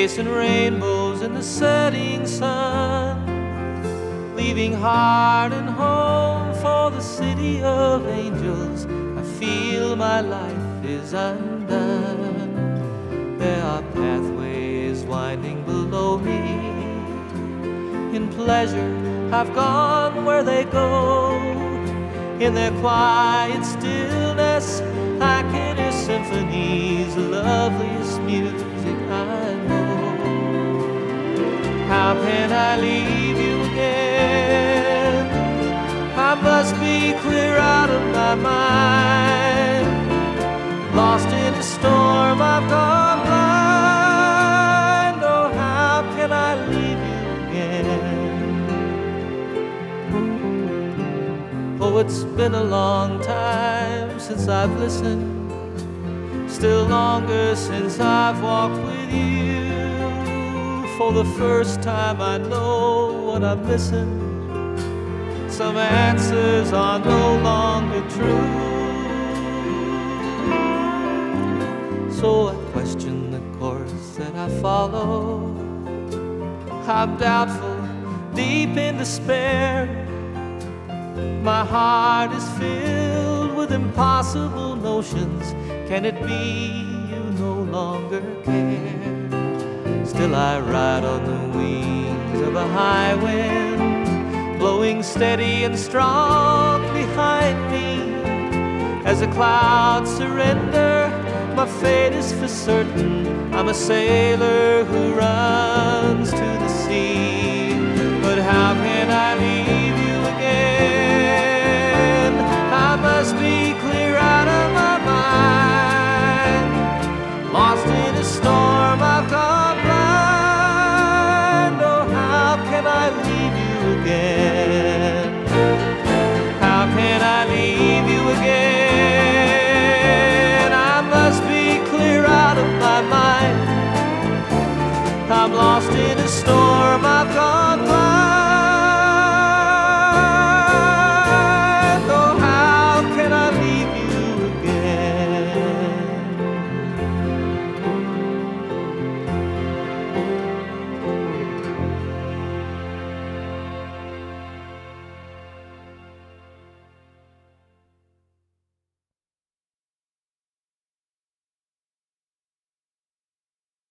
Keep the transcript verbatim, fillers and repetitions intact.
chasing rainbows in the setting sun, leaving heart and home for the city of angels. I feel my life is undone. There are pathways winding below me. In pleasure I've gone where they go. In their quiet stillness I can hear symphonies, the loveliest music I know. How can I leave you again? I must be clear out of my mind. Lost in a storm, I've gone blind. Oh, how can I leave you again? Oh, it's been a long time since I've listened, still longer since I've walked with you. For the first time I know what I'm missing. Some answers are no longer true. So I question the course that I follow. I'm doubtful, deep in despair. My heart is filled with impossible notions. Can it be you no longer care? Still I ride on the wings of a high wind, blowing steady and strong behind me. As the clouds surrender, my fate is for certain. I'm a sailor who runs to the sea. But how can I leave you again? I must be clear out of my mind. Lost in a storm, I've gone blind. Oh, how can I leave you again? How can I leave you again? I must be clear out of my mind. I'm lost in a storm, I've gone blind.